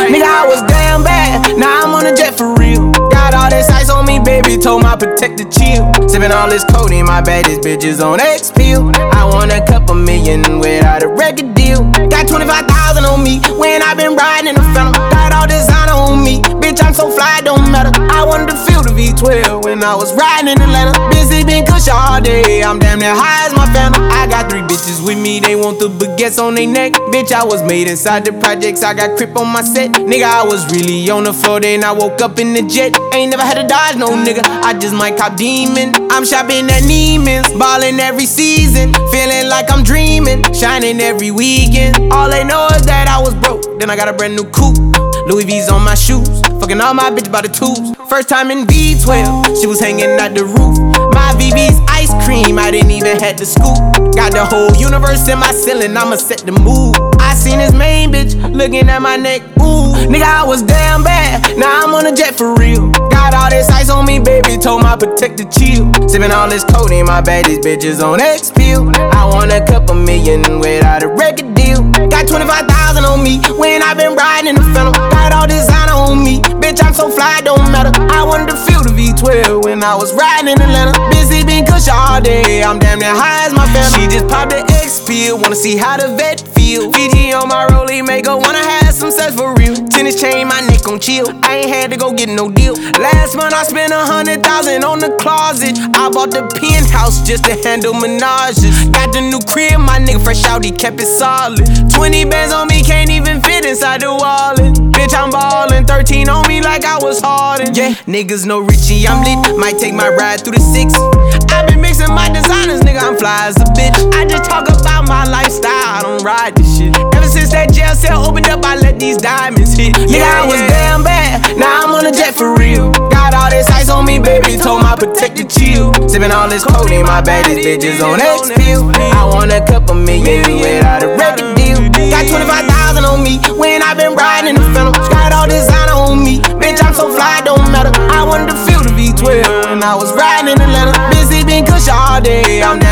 Nigga, I was damn bad, now I'm on a jet for real. Got all this ice on me, baby, told my protector chill. Sippin' all this codeine, my baddest bitches on X pill. I want a couple million without a record deal. Got 25,000 on me when I been riding in the Phantom. Got all designer on me, bitch, I'm so fly, don't matter. I wanted to feel the V12 when I was riding in Atlanta. Busy been cush all day, I'm damn near high as my Phantom. I got 3 bitches with me, they want the baguettes on they neck. Bitch, I was made inside the projects, I got crip on my set. Nigga, I was really on the floor, then I woke up in the jet. Ain't never had to dodge no nigga, I just might cop demon. I'm shopping at Neiman's, ballin' every season. Feeling like I'm dreaming, shining every weekend. All they know is that I was broke, then I got a brand new coupe. Louis V's on my shoes, fucking all my bitches by the tubes. First time in V12, she was hanging out the roof. My VV's ice cream, I didn't even have to scoop. Got the whole universe in my ceiling, I'ma set the mood. I seen this main bitch looking at my neck, ooh. Nigga, I was damn bad, now I'm on a jet for real. Got all this ice on me, baby, told my protector chill. Sippin' all this codeine, my baddest bitches on X pill. I want a couple million without a record deal. Got 25,000 on me when I been riding in the Phantom. Got all designer on me, bitch, I'm so fly, don't matter. I wanted to feel the V12 when I was riding in Atlanta. Busy been cush all day, I'm damn near high as my Phantom. She just popped the X pill, wanna see how the vet feel. Fiji on my rollie, make her wanna have some sex for real. Tennis chain, my neck on chill, I ain't had to go get no deal. Last month I spent 100,000 on the closet. I bought the penthouse just to handle menages. Got the new crib, my nigga fresh out, he kept it solid. 20 bands on me, can't even fit inside the wallet. Bitch, I'm ballin', 13 on me like I was Harden. Yeah, niggas know Richie, I'm lit, might take my ride through the 6. I been mixing my designers, nigga, I'm fly as a bitch. I just talk about my lifestyle, I don't ride this shit. Ever since that jail cell opened up, I let these diamonds hit. Nigga, I was damn bad, now I'm on a jet for real. Got all this ice on me, baby, told my protector chill. Sippin' all this codeine, my baddest bitches on X pill. I want a couple million without a record deal. Got 25,000 on me when I been riding in the Phantom. Got all designer on me, bitch, I'm so fly, don't matter. I wanted to feel the V12 when I was riding in Atlanta. Busy been cush all day, I'm